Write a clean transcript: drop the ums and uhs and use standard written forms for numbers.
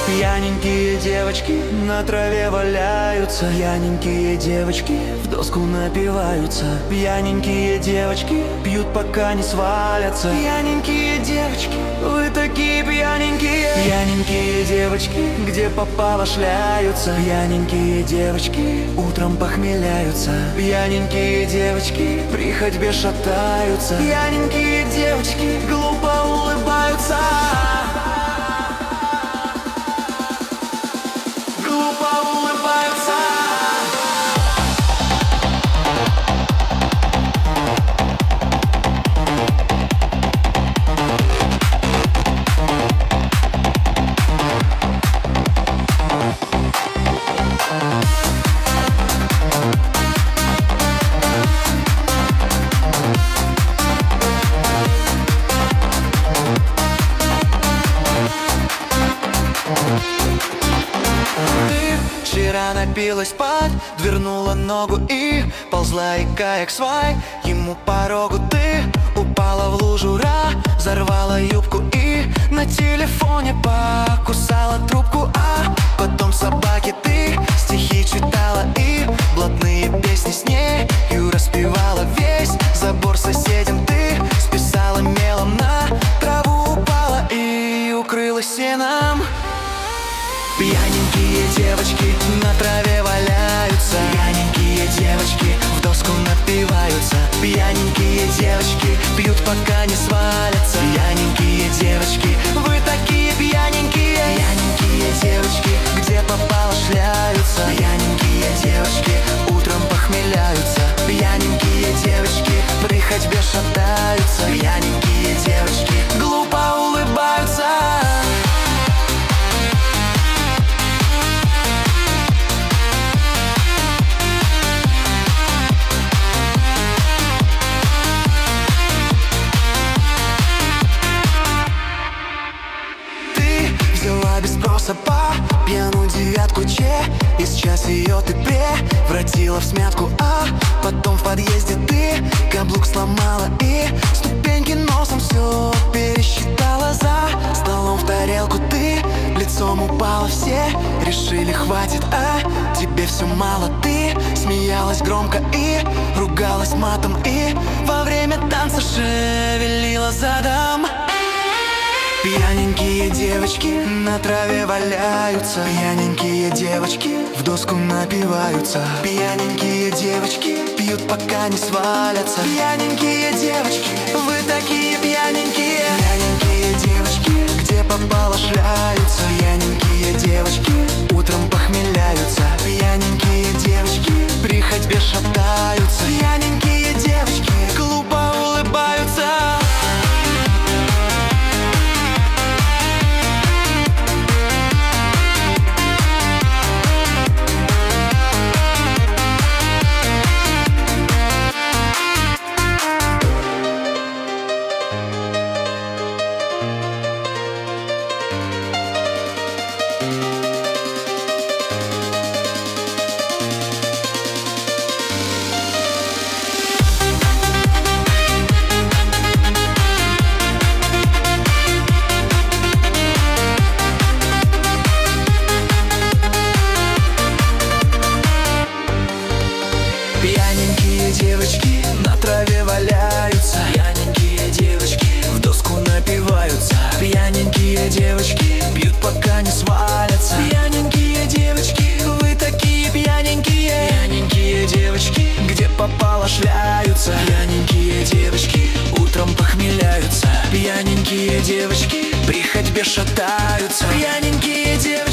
Пьяненькие девочки на траве валяются. Пьяненькие девочки в доску напиваются. Пьяненькие девочки пьют, пока не свалятся. Пьяненькие девочки, вы такие пьяненькие. Пьяненькие девочки, где попало шляются. Пьяненькие девочки утром похмеляются. Пьяненькие девочки при ходьбе шатаются. Пьяненькие девочки глупо улыбаются. Глупо улыбаются. Вчера напилась спать, двернула ногу и ползла, икая к свай. Ему порогу ты упала в лужу, взорвала юбку и на телефоне покусала трубку. А потом собаке ты стихи читала и блатные песни с нею распевала. Весь забор соседям ты списала мелом, на траву упала и укрылась сеном. Пьяненькие девочки на траве валяются. Пьяненькие девочки в доску напиваются. Пьяненькие девочки пьют, пока не свалятся. Пьяненькие девочки, вы такие пьяненькие. Пьяненькие девочки, где попало шляются. Пьяненькие девочки утром похмеляются. Пьяненькие девочки при ходьбе шатаются. Пьяненькие девочки глупо улыбаются. Без спроса по пьяную девятку че, и сейчас ее ты превратила в смятку. А потом в подъезде ты каблук сломала и ступеньки носом все пересчитала. За столом в тарелку ты лицом упала. Все решили хватит, а тебе все мало. Ты смеялась громко и ругалась матом, и во время танца шевелила задом. Пьяненькие девочки на траве валяются. Пьяненькие девочки в доску напиваются. Пьяненькие девочки пьют, пока не свалятся. Пьяненькие девочки, вы такие пьяненькие. Пьяненькие девочки, где попало шляются. Пьяненькие девочки утром похмеляются. Пьяненькие девочки при ходьбе шатаются. Пьяненькие девочки глупо улыбаются. Пьяненькие девочки на траве валяются. Пьяненькие девочки в доску напиваются. Пьяненькие девочки пьют, пока не свалятся. Пьяненькие девочки, вы такие пьяненькие. Пьяненькие девочки, где попало шляются. Пьяненькие девочки утром похмеляются. Пьяненькие девочки при ходьбе шатаются. Пьяненькие девочки.